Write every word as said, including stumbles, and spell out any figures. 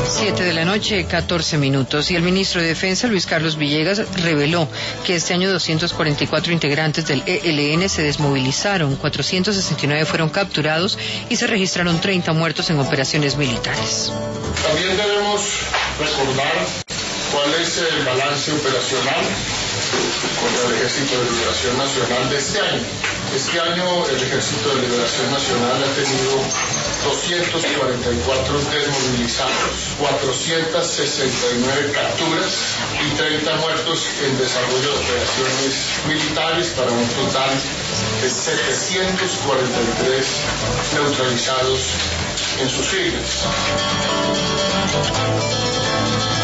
Siete de la noche, catorce minutos, y el ministro de Defensa, Luis Carlos Villegas, reveló que este año doscientos cuarenta y cuatro integrantes del E L N se desmovilizaron, cuatrocientos sesenta y nueve fueron capturados y se registraron treinta muertos en operaciones militares. También debemos recordar cuál es el balance operacional contra el Ejército de Liberación Nacional de este año. Este año el Ejército de Liberación Nacional ha tenido doscientos cuarenta y cuatro desmovilizados, cuatrocientas sesenta y nueve capturas y treinta muertos en desarrollo de operaciones militares, para un total de setecientos cuarenta y tres neutralizados en sus filas.